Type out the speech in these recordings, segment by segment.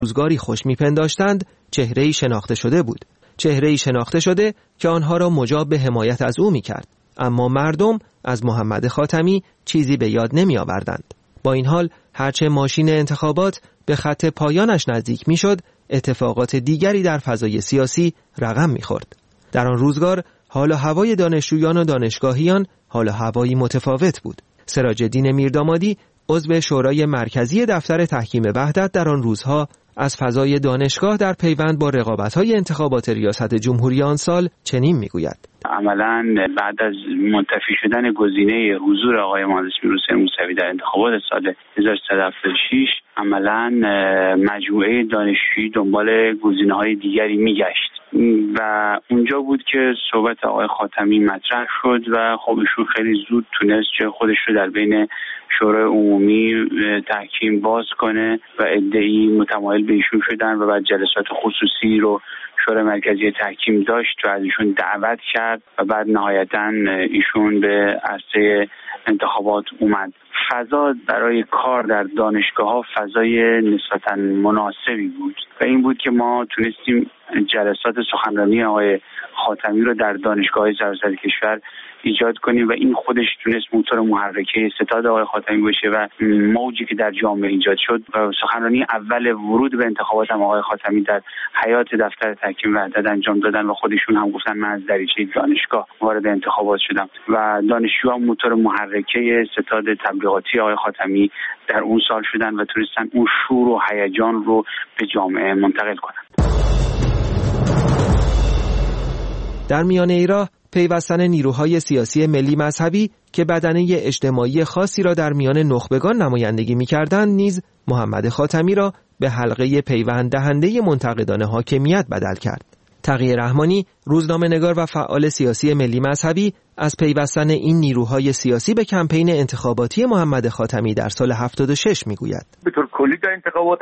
روزگاری خوش می‌پنداشتند چهره‌ای شناخته شده بود. چهره‌ای شناخته شده که آنها را مجاب به حمایت از او می‌کرد. اما مردم از محمد خاتمی چیزی به یاد نمی‌آوردند. با این حال هرچه ماشین انتخابات به خط پایانش نزدیک می‌شد، اتفاقات دیگری در فضای سیاسی رقم می‌خورد. در آن روزگار حال و هوای دانشجویان و دانشگاهیان حال و هوایی متفاوت بود. سراج‌الدین میردامادی عضو شورای مرکزی دفتر تحکیم وحدت در آن روزها از فضای دانشگاه در پیوند با رقابت‌های انتخابات ریاست جمهوری آن سال چنین می‌گوید: عملاً بعد از منتفی شدن گزینه حضور آقای مهندس میرحسین موسوی در انتخابات سال 1376 عملاً مجموعه دانشجویی دنبال گزینه‌های دیگری می‌گشت و اونجا بود که صحبت آقای خاتمی مطرح شد و خب ایشون خیلی زود تونست جای خودش رو در بین شورای عمومی تحکیم باز کنه و عده‌ای متمایل به ایشون شدن و بعد جلسات خصوصی رو شورای مرکزی تحکیم داشت و از ایشون دعوت کرد و بعد نهایتاً ایشون به عرصه انتخابات اومد. فضا برای کار در دانشگاه‌ها فضای نسبتاً مناسبی بود و این بود که ما تونستیم جلسات سخنرانی آقای خاتمی رو در دانشگاه‌های سراسر کشور ایجاد کنیم و این خودش تونست موتور محرکه ستاد آقای خاتمی باشه و موجی که در جامعه ایجاد شد و سخنرانی اول ورود به انتخابات هم آقای خاتمی در حیات دفتر تحکیم وحدت انجام دادن و خودشون هم گفتن من از دریچه دانشگاه وارد انتخابات شدم و دانشجوها موتور محرکه ستاد تبلیغاتی آقای خاتمی در اون سال شدن و تونستن اون شور و هیجان رو به جامعه منتقل کنن. در میانه راه پیوستن نیروهای سیاسی ملی مذهبی که بدنه اجتماعی خاصی را در میان نخبگان نمایندگی می‌کردند نیز محمد خاتمی را به حلقه پیوند دهنده منتقدان حاکمیت بدل کرد. تقی رحمانی، روزنامه‌نگار و فعال سیاسی ملی مذهبی، از پیوستن این نیروهای سیاسی به کمپین انتخاباتی محمد خاتمی در سال 76 میگوید: به طور کلی در انتخابات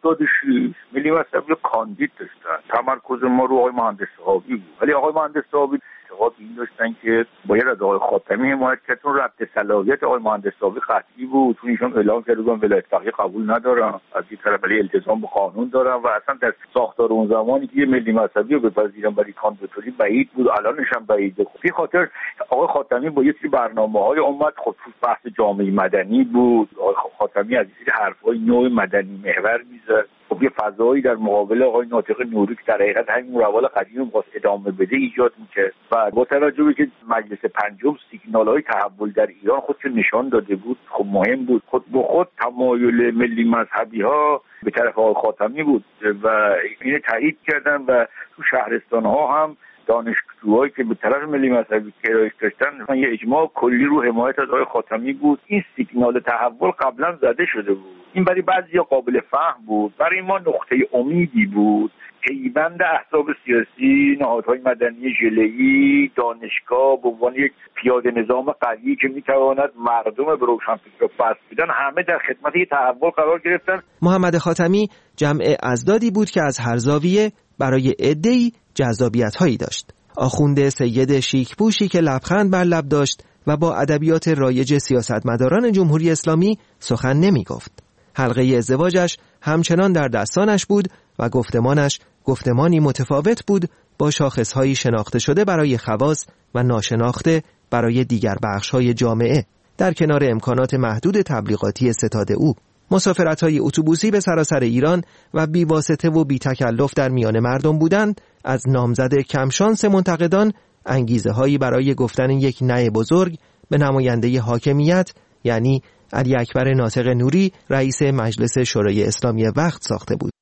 76 ملی مذهبی کاندید داشتن. تمرکز ما رو آقای مهندس صحابی بود. ولی آقای مهندس صحابی اعتقاد این داشتن که باید از آقای خاتمی حمایت کرد چون رد صلاحیت آقای مهندس صحابی قطعی بود. چون ایشون اعلام کرده بودن ولایت فقیه قبول ندارن، از این طرف ولی التزام به قانون دارن و اصلا در ساختار اون زمانی که ملی مذهبی رو بپذیرن برای کاندیداتوری بعید بود، الانش هم بعیده. به خاطر آقای خاتمی با یه سری برنامه‌های اومد، خصوص بحث جامعه مدنی بود. آقای خاتمی از این حرفای نوع مدنی محور میزد. خب یه فضایی در مقابل آقای ناطق نوری که در حقیقت همین روال قدیم رو ادامه بده ایجاد می‌کرد و با توجه به که مجلس پنجم سیگنال‌های تحول در ایران خودش نشان داده بود، خب مهم بود خود به خود تمایل ملی مذهبی‌ها به طرف آقای خاتمی بود و اینو تایید کردن و تو شهرستان‌ها هم دانشجوهایی که به طرف ملی مذهبی گرایش داشتن یه اجماع کلی رو حمایت از آقای خاتمی بود. این سیگنال تحول قبلا زده شده بود. این برای بعضیا قابل فهم بود، برای ما نقطه امیدی بود. پیوند احزاب سیاسی، نهادهای مدنی ژله‌ای، دانشگاه به عنوان یک پیاده نظام قوی که میتواند مردم به روشنفکر را فصل بدن، همه در خدمت یک تحول قرار گرفتن. محمد خاتمی جمع ازدادی بود که از هر زاویه برای عده‌ای جذابیت‌هایی داشت. آخوند سید شیک‌پوشی که لبخند بر لب داشت و با ادبیات رایج سیاستمداران جمهوری اسلامی سخن نمی‌گفت. حلقه ازدواجش همچنان در دستانش بود و گفتمانش گفتمانی متفاوت بود با شاخص‌هایی شناخته شده برای خواص و ناشناخته برای دیگر بخش‌های جامعه در کنار امکانات محدود تبلیغاتی ستاد او. مسافرت‌های اتوبوسی به سراسر ایران و بی‌واسطه و بی‌تکلف در میان مردم بودند از نامزد کمشانس منتقدان انگیزه‌هایی برای گفتن یک نه بزرگ به نماینده حاکمیت یعنی علی اکبر ناطق نوری رئیس مجلس شورای اسلامی وقت ساخته بود.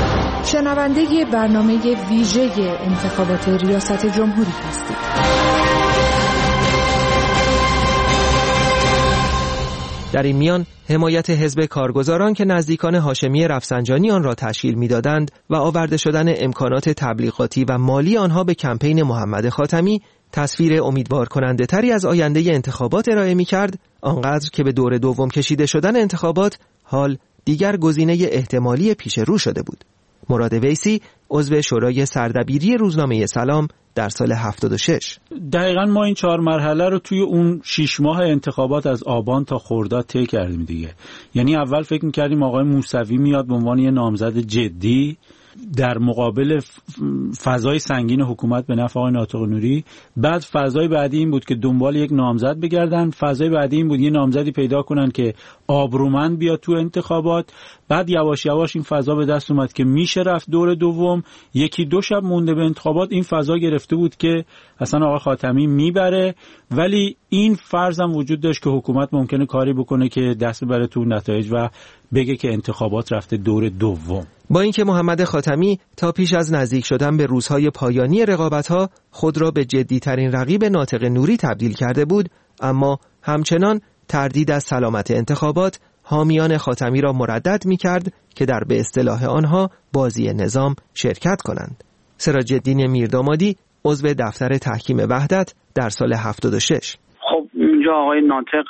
شنونده برنامه ویژه انتخابات ریاست جمهوری هستید. در این میان حمایت حزب کارگزاران که نزدیکان هاشمی رفسنجانی آن را تشکیل می‌دادند و آورده شدن امکانات تبلیغاتی و مالی آنها به کمپین محمد خاتمی تصویر امیدوار کننده تری از آینده انتخابات ارائه می‌کرد، آنقدر که به دور دوم کشیده شدن انتخابات حال دیگر گزینه احتمالی پیش رو شده بود. مراد ویسی عضو شورای سردبیری روزنامه سلام در سال 76. دقیقاً ما این 4 مرحله رو توی اون 6 ماه انتخابات از آبان تا خرداد طی کردیم دیگه. یعنی اول فکر می‌کردیم آقای موسوی میاد به عنوان یه نامزد جدی در مقابل فضای سنگین حکومت به نفع آقای ناطق نوری. بعد فضای بعدی این بود که دنبال یک نامزد بگردن. فضای بعدی این بود یه نامزدی پیدا کنن که آبرومند بیاد تو انتخابات. بعد یواش یواش این فضا به دست اومد که میشه رفت دور دوم. 1-2 شب مونده به انتخابات این فضا گرفته بود که اصلا آقای خاتمی میبره، ولی این فرض هم وجود داشت که حکومت ممکنه کاری بکنه که دست ببره تو نتایج و بگه که انتخابات رفته دور دوم. با اینکه محمد خاتمی تا پیش از نزدیک شدن به روزهای پایانی رقابت‌ها خود را به جدی‌ترین رقیب ناطق نوری تبدیل کرده بود، اما همچنان تردید از سلامت انتخابات حامیان خاتمی را مردد می‌کرد که در به اصطلاح آنها بازی نظام شرکت کنند. سراج‌الدین میردامادی عضو دفتر تحکیم وحدت در سال 76. خب اونجا آقای ناطق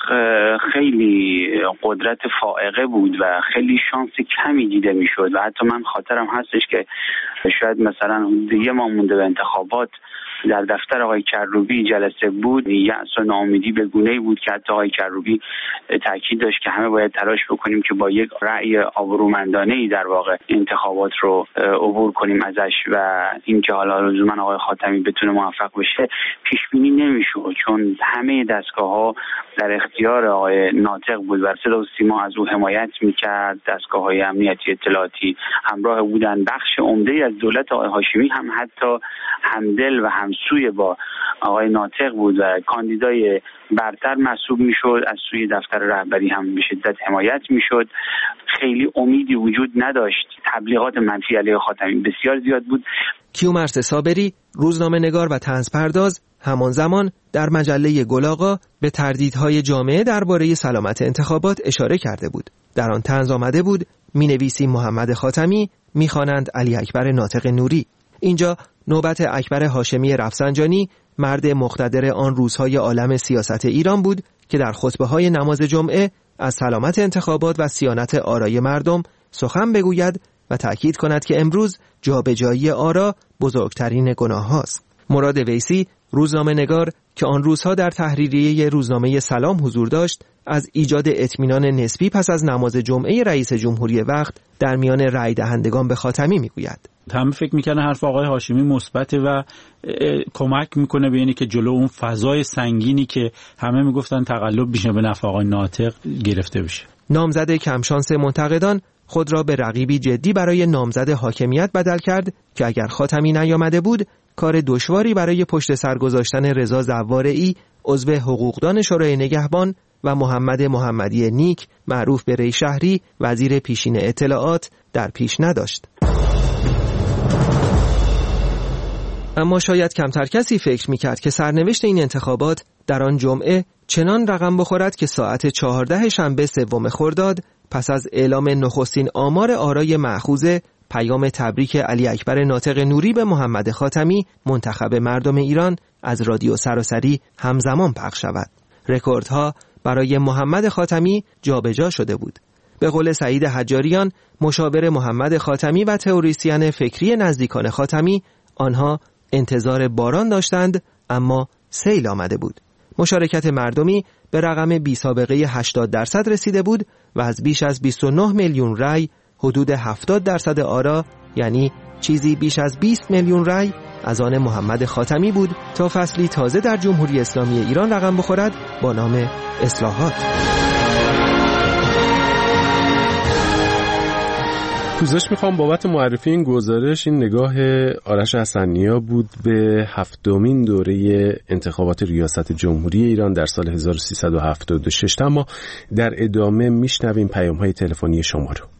خیلی قدرت فائقه بود و خیلی شانس کمی دیده میشد و حتی من خاطرم هستش که شاید مثلا یه ماه مونده به انتخابات در دفتر آقای کروبی جلسه بود، یأس و ناامیدی به گونه‌ای بود که حتی آقای کروبی تاکید داشت که همه باید تلاش بکنیم که با یک رأی آبرومندانه‌ای در واقع انتخابات رو عبور کنیم ازش و اینکه حالا لزوما آقای خاتمی بتونه موفق بشه پیش بینی نمی‌شد، چون همه دستگاه‌ها در اختیار آقای ناطق بود و صدا و سیما از او حمایت می‌کرد. دستگاه‌های امنیتی اطلاعاتی همراه بودن. بخش عمده‌ای از دولت آقای هاشمی هم حتی همدل و همسوی با آقای ناطق بود و کاندیدای برتر محسوب میشد. از سوی دفتر رهبری هم به شدت حمایت میشد. خیلی امیدی وجود نداشت. تبلیغات منفی علیه خاتمی بسیار زیاد بود. کیومرث صابری روزنامه‌نگار و طنزپرداز همان زمان در مجله گل آقا به تردیدهای جامعه درباره سلامت انتخابات اشاره کرده بود. در آن طنز آمده بود مینویسیم محمد خاتمی، میخوانند علی اکبر ناطق نوری. اینجا نوبت اکبر هاشمی رفسنجانی، مرد مقتدر آن روزهای عالم سیاست ایران بود که در خطبه‌های نماز جمعه از سلامت انتخابات و صیانت آرای مردم سخن بگوید و تأکید کند که امروز جابجایی آرا بزرگترین گناه هاست. مراد ویسی روزنامه‌نگار که آن روزها در تحریریه روزنامه سلام حضور داشت، از ایجاد اطمینان نسبی پس از نماز جمعه رئیس جمهوری وقت در میان رای دهندگان به خاتمی میگوید. هم فکر میکنه حرف آقای هاشمی مثبته و کمک میکنه به اینی که جلو اون فضای سنگینی که همه میگفتن تقلب بشه به نفع آقای ناطق گرفته بشه. نامزد کمشانس منتقدان خود را به رقیبی جدی برای نامزد حاکمیت بدل کرد که اگر خاتمی نیامده بود کار دشواری برای پشت سر گذاشتن رضا زوارعی عضو حقوقدان شورای نگهبان و محمد محمدی نیک معروف به ری شهری وزیر پیشین اطلاعات در پیش نداشت. اما شاید کمتر کسی فکر می‌کرد که سرنوشت این انتخابات در آن جمعه چنان رقم بخورد که ساعت 14 شنبه 3 خرداد پس از اعلام نخستین آمار آرای مأخوذه پیام تبریک علی اکبر ناطق نوری به محمد خاتمی منتخب مردم ایران از رادیو سراسری همزمان پخش شود. رکوردها برای محمد خاتمی جابجا شده بود. به قول سعید حجاریان مشاور محمد خاتمی و تئوریسین فکری نزدیکان خاتمی، آنها انتظار باران داشتند اما سیل آمده بود. مشارکت مردمی به رقم بی سابقه 80% رسیده بود و از بیش از 29 میلیون رای حدود 70% آرا، یعنی چیزی بیش از 20 میلیون رای از آن محمد خاتمی بود تا فصلی تازه در جمهوری اسلامی ایران رقم بخورد با نام اصلاحات. پوزش میخوام بابت معرفی این گزارش. این نگاه آرش حسن‌نیا بود به 7مین دوره انتخابات ریاست جمهوری ایران در سال 1376. اما در ادامه میشنویم پیام‌های تلفنی شما رو.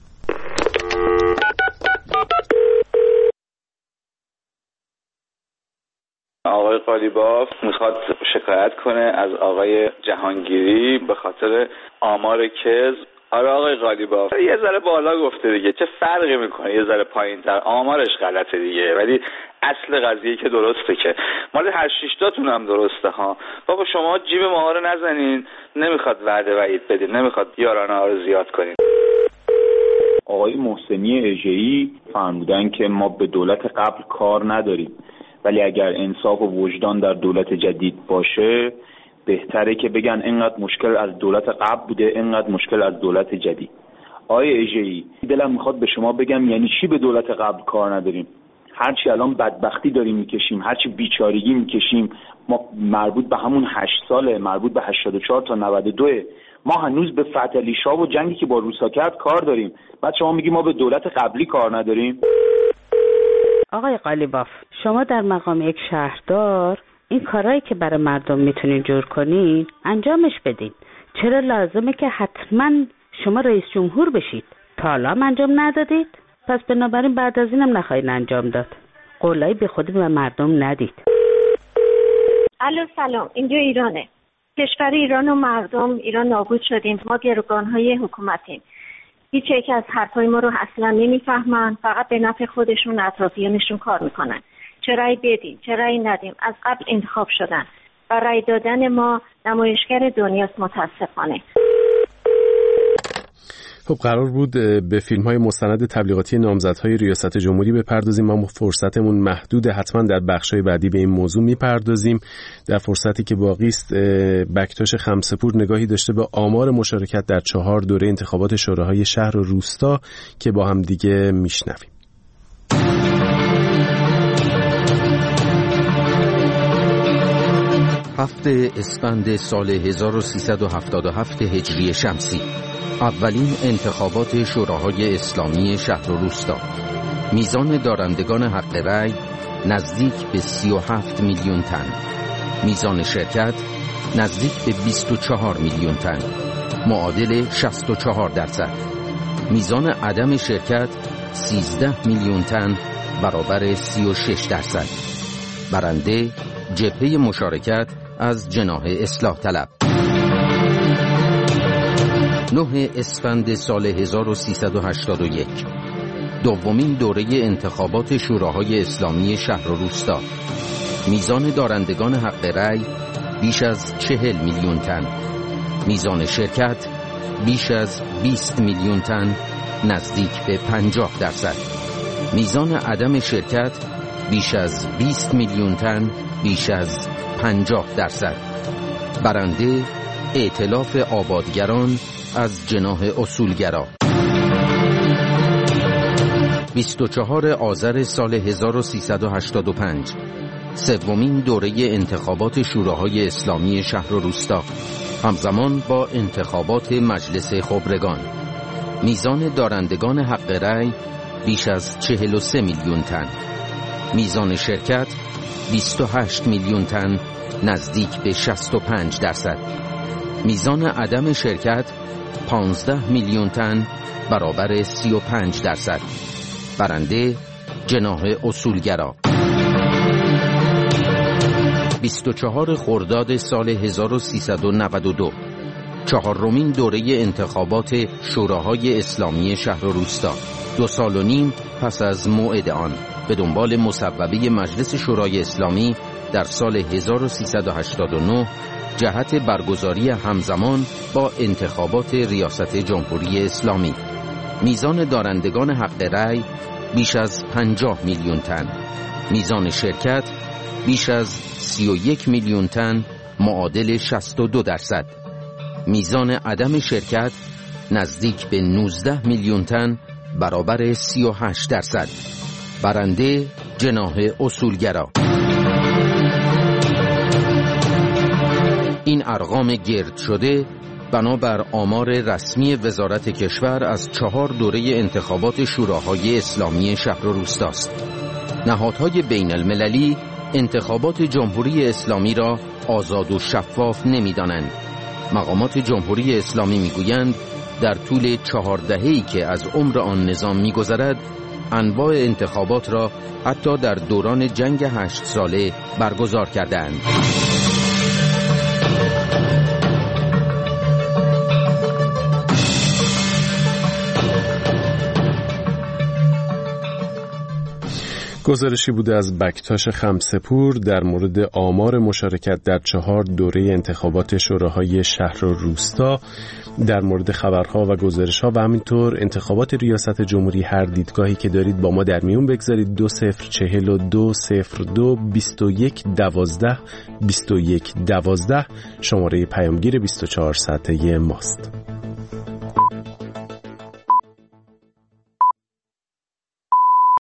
آقای قالیباف میخواد شکایت کنه از آقای جهانگیری به خاطر آمار کذب. آره آقای قالیباف یه ذره بالا گفته دیگه، چه فرقی میکنه یه ذره پایین‌تر، آمارش غلطه دیگه، ولی اصل قضیه که درسته که مال 8-6 تاتون هم درسته ها. بابا شما جیب ما رو نزنین، نمیخواد وعده وعید بدین، نمیخواد یارانه ها رو زیاد کنین. آقای محسنی اژه‌ای فرمودن که ما به دولت قبل کار نداریم، ولی اگر انصاف و وجدان در دولت جدید باشه بهتره که بگن اینقدر مشکل از دولت قبل بوده، اینقدر مشکل از دولت جدید. آقای اژه‌ای دلم میخواد به شما بگم یعنی چی به دولت قبل کار نداریم؟ هرچی الان بدبختی داریم میکشیم، هرچی بیچارگی میکشیم، ما مربوط به همون 8 ساله، مربوط به 84 تا 92، ما هنوز به فتح علی شاه و جنگی که با روسا کرد کار داریم. بعد شما میگی ما به دولت قبلی کار نداریم؟ آقای قالیباف، شما در مقام یک شهردار این کارهایی که برای مردم میتونین جور کنین انجامش بدین. چرا لازمه که حتما شما رئیس جمهور بشید؟ تا حالا هم انجام ندادید، پس بنابراین بعد از اینم نخواهید انجام داد. قولایی به خود به مردم ندید. الو سلام، اینجا ایرانه. کشور ایران و مردم ایران نابود شدیم. ما گروگانهای حکومتیم. هیچ یک از حرفای ما رو اصلا نمیفهمن، فقط به نفع خودشون اطرافیانشون کار میکنن. چه رأی بدیم چه رأی ندیم، از قبل انتخاب شدن و رأی دادن ما نمایشگر دنیاست متاسفانه. خب قرار بود به فیلم‌های مستند تبلیغاتی نامزدهای ریاست جمهوری بپردازیم، اما فرصتمون محدوده. حتما در بخش‌های بعدی به این موضوع میپردازیم. در فرصتی که باقی است بکتاش خمسه‌پور نگاهی داشته به آمار مشارکت در 4 دوره انتخابات شوراهای شهر و روستا که با هم دیگه میشنویم. هفته اسفند سال 1377 هجری شمسی، اولین انتخابات شوراهای اسلامی شهر و روستا. میزان دارندگان حق رأی نزدیک به 37 میلیون تن. میزان شرکت نزدیک به 24 میلیون تن، معادل 64%. میزان عدم شرکت 13 میلیون تن، برابر 36%. برنده جبهه مشارکت از جناح اصلاح طلب. 9 اسفند سال 1381، دومین دوره انتخابات شوراهای اسلامی شهر و روستا. میزان دارندگان حق رأی بیش از 40 میلیون تن. میزان شرکت بیش از 20 میلیون تن، نزدیک به 50%. میزان عدم شرکت بیش از 20 میلیون تن، بیش از 50%. برنده ائتلاف آبادگران از جناح اصولگرا. 24 آذر سال 1385، سومین دوره انتخابات شوراهای اسلامی شهر و روستا، همزمان با انتخابات مجلس خبرگان. میزان دارندگان حق رأی بیش از 43 میلیون تن. میزان شرکت 28 میلیون تن، نزدیک به 65%. میزان عدم شرکت 15 میلیون تن، برابر 35%. برنده جناح اصولگرا. 24 خرداد سال 1392، چهارمین دوره انتخابات شوراهای اسلامی شهر و روستا. 2 سال و نیم پس از موعد آن، به دنبال مصوبه مجلس شورای اسلامی در سال 1389 جهت برگزاری همزمان با انتخابات ریاست جمهوری اسلامی. میزان دارندگان حق رأی بیش از 50 میلیون تن. میزان شرکت بیش از 31 میلیون تن، معادل 62%. میزان عدم شرکت نزدیک به 19 میلیون تن، برابر 38%. برنده جناح اصولگرا. این ارقام گرد شده بنابر آمار رسمی وزارت کشور از 4 دوره انتخابات شوراهای اسلامی شهر و روستاست. نهادهای بین المللی انتخابات جمهوری اسلامی را آزاد و شفاف نمی‌دانند. مقامات جمهوری اسلامی می‌گویند در طول 4 دهه‌ای که از عمر آن نظام می‌گذرد، انواع انتخابات را حتی در دوران جنگ 8 ساله برگزار کردند. گزارشی بوده از بکتاش خمسپور در مورد آمار مشارکت در 4 دوره انتخابات شوراهای شهر و روستا. در مورد خبرها و گزارشها و همینطور انتخابات ریاست جمهوری هر دیدگاهی که دارید با ما در میون بگذارید. 2042022112 2112 شماره پیامگیر 24 ساعته ماست.